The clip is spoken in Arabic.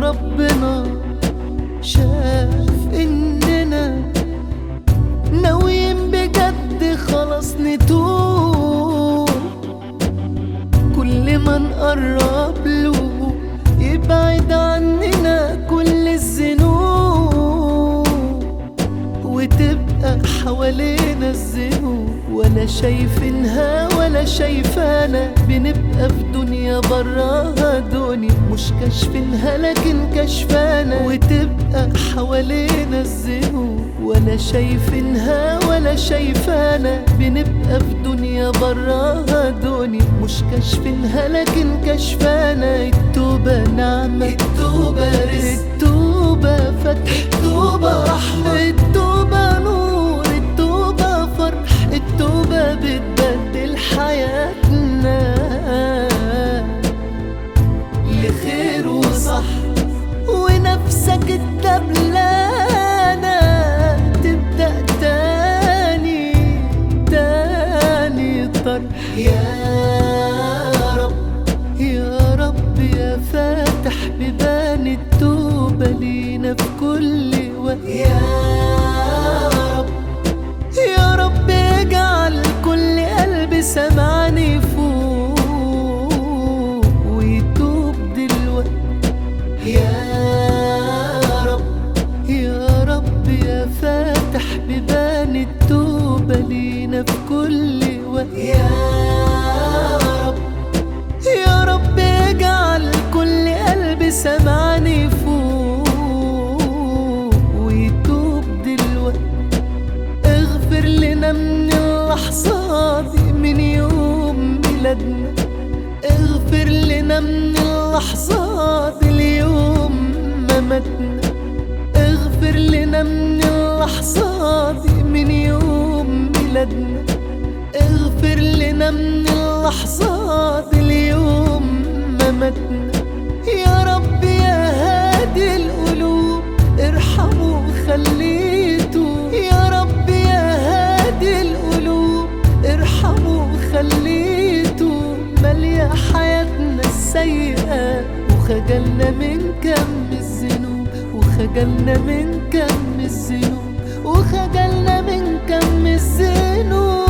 ربنا شاف إننا ناويين بجد خلاص نتوب، كل ما نقرب له يبعد عننا كل الذنوب، وتبقى حوالينا الذنوب ولا شايفينها ولا شايفانا. بنبقى في دنيا براها دنيا مش كاشفينها لكن كشفانا، وتبقى حوالينا الذنوب ولا شايفينها ولا شايفانا. بنبقى في دنيا براها دنيا مش كاشفينها لكن كشفانا. التوبة نعمة، التوبة رزق، التوبة فتح، التوبة رحمة، التوبة نور، التوبة فرح، التوبة بتبدل حياتنا لخير وصح. ونفسك الدبلانة تبدأ تاني تاني طرح. يا رب يا رب يا فاتح بيبان التوبة لينا في كل وقت. يا رب يا رب اجعل كل قلب سمعني فوق ويتوب دلوقتي. يا رب يا رب يا فاتح بيبان التوبة لينا في كل وقت. يا رب يا رب اجعل كل قلب سمعني فوق ويتوب دلوقتي. اغفر لنا من اللحظات دي من يوم ميلادنا، اغفر لنا من اللحظات اليوم ما ماتنا، اغفر لنا من اللحظات دي من يوم ميلادنا، اغفر لنا من اللحظات اليوم ما ماتنا. يا رب يا هادي القلوب ارحموا وخليتوا، يا رب يا هادي القلوب ارحموا وخليتوا. مالية حياتنا السيئة وخجلنا من كم الذنوب، وخجلنا من كم الذنوب، وخجلنا من كم الذنوب.